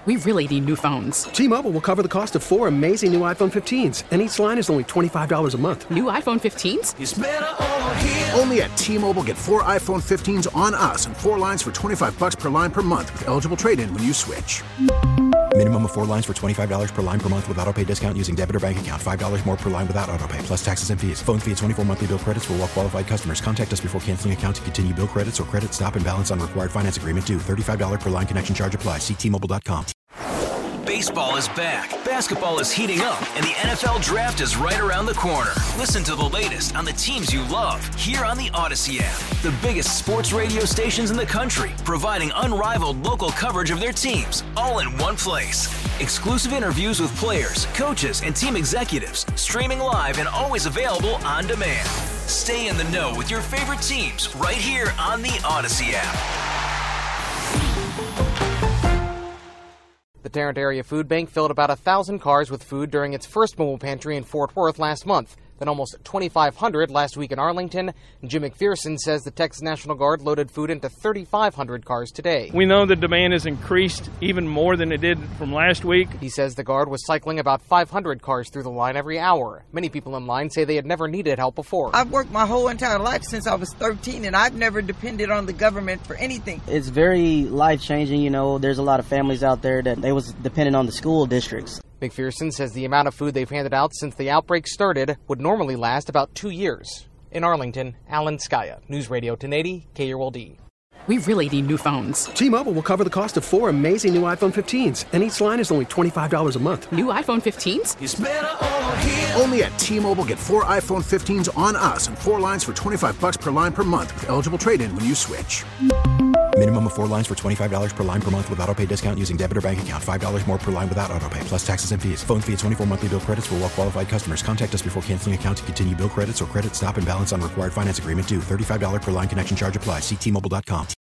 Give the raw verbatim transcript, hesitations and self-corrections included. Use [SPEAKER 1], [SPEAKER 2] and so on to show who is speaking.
[SPEAKER 1] We really need new phones.
[SPEAKER 2] T-Mobile will cover the cost of four amazing new iPhone fifteens, and each line is only twenty-five dollars a month.
[SPEAKER 1] New iPhone fifteens?
[SPEAKER 3] It's better over here.
[SPEAKER 4] Only at T-Mobile, get four iPhone fifteens on us and four lines for twenty-five dollars per line per month with eligible trade-in when you switch.
[SPEAKER 5] Minimum of four lines for twenty-five dollars per line per month with autopay discount using debit or bank account. five dollars more per line without autopay, plus taxes and fees. Phone fee at twenty-four monthly bill credits for well-qualified customers. Contact us before canceling account to continue bill credits or credit stop and balance on required finance agreement due. thirty-five dollars per line connection charge applies. See T Mobile dot com.
[SPEAKER 6] Baseball is back, basketball is heating up, and the N F L Draft is right around the corner. Listen to the latest on the teams you love here on the Odyssey app. The biggest sports radio stations in the country, providing unrivaled local coverage of their teams, all in one place. Exclusive interviews with players, coaches, and team executives, streaming live and always available on demand. Stay in the know with your favorite teams right here on the Odyssey app.
[SPEAKER 7] The Tarrant Area Food Bank filled about one thousand cars with food during its first mobile pantry in Fort Worth last month, then almost twenty-five hundred last week in Arlington. Jim McPherson says the Texas National Guard loaded food into thirty-five hundred cars today.
[SPEAKER 8] We know the demand has increased even more than it did from last week.
[SPEAKER 7] He says the Guard was cycling about five hundred cars through the line every hour. Many people in line say they had never needed help before.
[SPEAKER 9] I've worked my whole entire life since I was thirteen, and I've never depended on the government for anything.
[SPEAKER 10] It's very life-changing, you know. There's a lot of families out there that they was dependent on the school districts.
[SPEAKER 7] McPherson says the amount of food they've handed out since the outbreak started would normally last about two years. In Arlington, Alan Skaya, News Radio ten eighty, K R L D.
[SPEAKER 1] We really need new phones.
[SPEAKER 2] T-Mobile will cover the cost of four amazing new iPhone fifteens, and each line is only twenty-five dollars a month.
[SPEAKER 1] New iPhone fifteens?
[SPEAKER 3] It's better over here.
[SPEAKER 4] Only at T-Mobile, get four iPhone fifteens on us and four lines for twenty-five dollars per line per month with eligible trade-in when you switch.
[SPEAKER 5] Minimum of four lines for twenty-five dollars per line per month with autopay discount using debit or bank account. five dollars more per line without autopay, plus taxes and fees. Phone fee at twenty-four monthly bill credits for well-qualified customers. Contact us before canceling account to continue bill credits or credit stop and balance on required finance agreement due. thirty-five dollars per line connection charge applies. See T Mobile dot com.